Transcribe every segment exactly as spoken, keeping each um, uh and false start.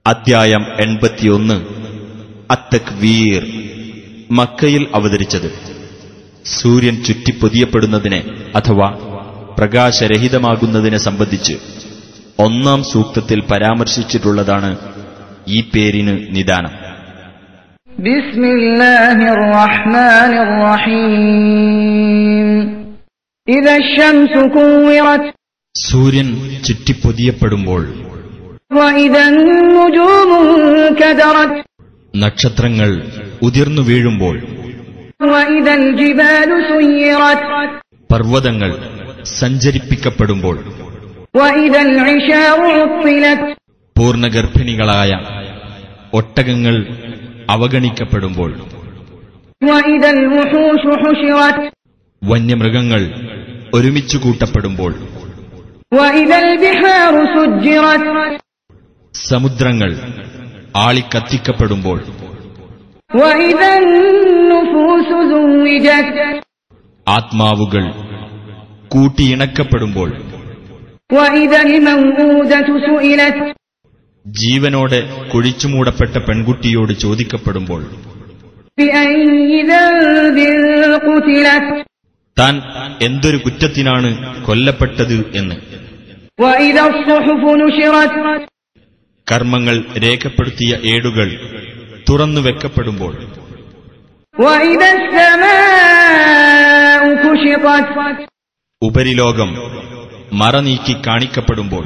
അദ്ധ്യായം എൺപത്തിയൊന്ന്. അത്തക്വീർ. മക്കയിൽ അവതരിച്ചത്. സൂര്യൻ ചുറ്റിപ്പൊതിയപ്പെടുന്നതിനെ അഥവാ പ്രകാശരഹിതമാകുന്നതിനെ സംബന്ധിച്ച് ഒന്നാം സൂക്തത്തിൽ പരാമർശിച്ചിട്ടുള്ളതാണ് ഈ പേരിന് നിദാനം. ബിസ്മില്ലാഹിർ റഹ്മാനിർ റഹീം. ഇദാ ശംസു കുവിറത്. സൂര്യൻ ചുറ്റിപ്പൊതിയപ്പെടുമ്പോൾ. വഇദൻ നുജൂമു കദറത്. നക്ഷത്രങ്ങൾ ഉതിർന്നു വീഴുമ്പോൾ. വഇദൽ ജിബാലു സുയ്യിറത്. പർവ്വതങ്ങൾ സഞ്ചരിപ്പിക്കപ്പെടുമ്പോൾ. വഇദൽ ഇശാഉ ഉത്തിലത്. പൂർണ്ണഗർഭിണികളായ ഒട്ടകങ്ങൾ അവഗണിക്കപ്പെടുമ്പോൾ. വഇദൽ വുഹൂശു ഹുശിറത്. വന്യമൃഗങ്ങൾ ഒരുമിച്ചു കൂട്ടപ്പെടുമ്പോൾ. വഇദൽ ബിഹാറു സുജ്ജിറത്. സമുദ്രങ്ങൾ ആളിക്കത്തിക്കപ്പെടുമ്പോൾ. വഇദൻ നുഫൂസു സുവ്വിജത്. ആത്മാവുകൾ കൂട്ടിയിണക്കപ്പെടുമ്പോൾ. വഇദൽ മൗഊദതു സുഇലത്. ജീവനോടെ കുഴിച്ചുമൂടപ്പെട്ട പെൺകുട്ടിയോട് ചോദിക്കപ്പെടുമ്പോൾ. ബിഅയ്യി ദൻബിൻ ഖുതിലത്. താൻ എന്തൊരു കുറ്റത്തിനാണ് കൊല്ലപ്പെട്ടത് എന്ന്. വഇദൽ സുഹുഫു നുശിറത്. കർമ്മങ്ങൾ രേഖപ്പെടുത്തിയ ഏടുകൾ തുറന്നുവെക്കപ്പെടുമ്പോൾ. വഇദൽ സമാഉ കുശിതത്. ഉപരിലോകം മറനീക്കി കാണിക്കപ്പെടുമ്പോൾ.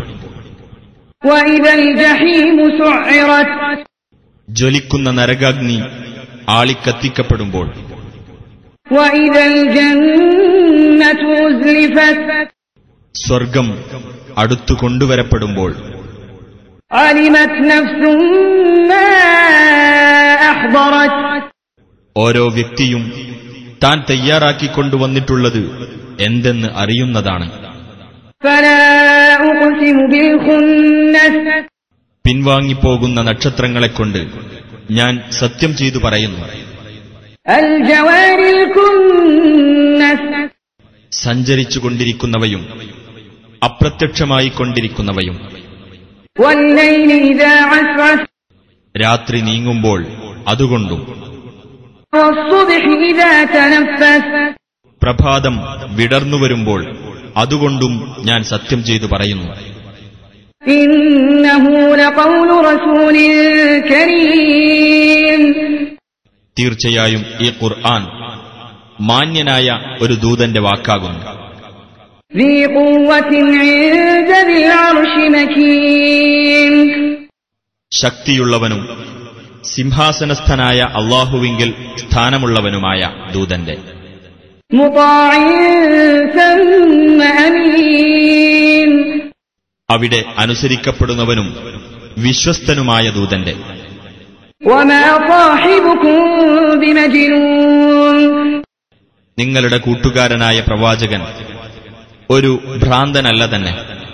വഇദൽ ജഹീമു സുഇറത്. ജ്വലിക്കുന്ന നരകാഗ്നി ആളിക്കത്തിക്കപ്പെടുമ്പോൾ. വഇദൽ ജന്നതു ഉസ്ലിഫത്. സ്വർഗം അടുത്തു കൊണ്ടുവരപ്പെടുമ്പോൾ. അലിമത് നഫ്സും മാ അഹ്ദറത്. ഓരോ വ്യക്തിയും താൻ തയ്യാറാക്കിക്കൊണ്ടുവന്നിട്ടുള്ളത് എന്തെന്ന് അറിയുന്നതാണ്. ഫലാ ഉഖ്സിമു ബിൽ ഖുന്നസ്. പിൻവാങ്ങിപ്പോകുന്ന നക്ഷത്രങ്ങളെക്കൊണ്ട് ഞാൻ സത്യം ചെയ്തു പറയുന്നു. അൽ ജവാരിൽ കുന്നസ്. സഞ്ചരിച്ചുകൊണ്ടിരിക്കുന്നവയും അപ്രത്യക്ഷമായിക്കൊണ്ടിരിക്കുന്നവയും. വല്ലൈലി ഇദാ അസ്അസ്. രാത്രി നീങ്ങുമ്പോൾ അതുകൊണ്ടും. വസ്സുബ്ഹി ഇദാ തനഫസ്. പ്രഭാതം വിടർന്നുവരുമ്പോൾ അതുകൊണ്ടും ഞാൻ സത്യം ചെയ്തു പറയുന്നു. ഇന്നഹു ലഖൗലു റസൂലിൻ കരീം. തീർച്ചയായും ഈ ഖുർആൻ മാന്യനായ ഒരു ദൂതന്റെ വാക്കാകുന്നു. ذي قوة عند ذي العرش مكين. ശക്തിയുള്ളവനും സിംഹാസനസ്ഥനായ അല്ലാഹുവിങ്കൽ സ്ഥാനമുള്ളവനുമായ ദൂതന്റെ. مطاع ثم أمين. അവിടെ അനുസരിക്കപ്പെടുന്നവനും വിശ്വസ്തനുമായ ദൂതന്റെ. وما صاحبكم بمجنون. നിങ്ങളുടെ കൂട്ടുകാരനായ പ്രവാചകൻ ഒരു ഭ്രാന്തനല്ല തന്നെ.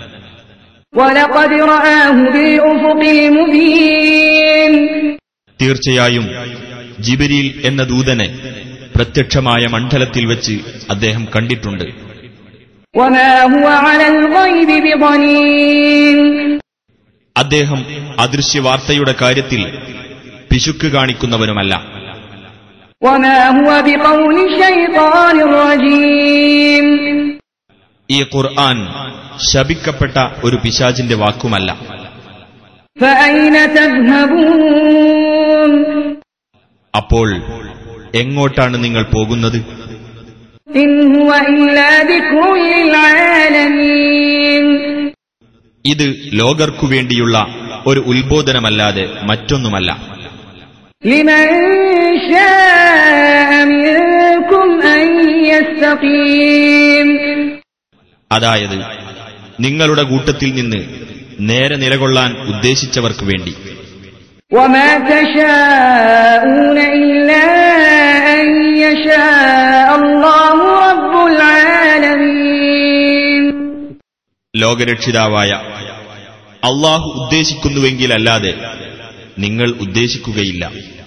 ولقد رآه بالأفق المبين. തീർച്ചയായും ജിബ്രീൽ എന്ന ദൂതനെ പ്രത്യക്ഷമായ മണ്ഡലത്തിൽ വെച്ച് അദ്ദേഹം കണ്ടിട്ടുണ്ട്. وما هو على الغيب بضنين. അദ്ദേഹം അദൃശ്യവാർത്തയുടെ കാര്യത്തിൽ പിശുക്ക് കാണിക്കുന്നവനുമല്ല. وما هو بقول شيطان رجيم. ഈ ഖുർആൻ ശപിക്കപ്പെട്ട ഒരു പിശാചിന്റെ വാക്കുമല്ല. فأين تذهبون. അപ്പോൾ എങ്ങോട്ടാണ് നിങ്ങൾ പോകുന്നത്? إن هو إلا ذكر للعالمين. ഇത് ലോകർക്കു വേണ്ടിയുള്ള ഒരു ഉത്ബോധനമല്ലാതെ മറ്റൊന്നുമല്ല. لمن شاء منكم أن يستقيم. അതായത് നിങ്ങളുടെ കൂട്ടത്തിൽ നിന്ന് നേരെ നിലകൊള്ളാൻ ഉദ്ദേശിച്ചവർക്ക് വേണ്ടി. وما تشاءون إلا أن يشاء الله رب العالمين. ലോകരക്ഷിതാവായ അല്ലാഹു ഉദ്ദേശിക്കുന്നുവെങ്കിലല്ലാതെ നിങ്ങൾ ഉദ്ദേശിക്കുകയില്ല.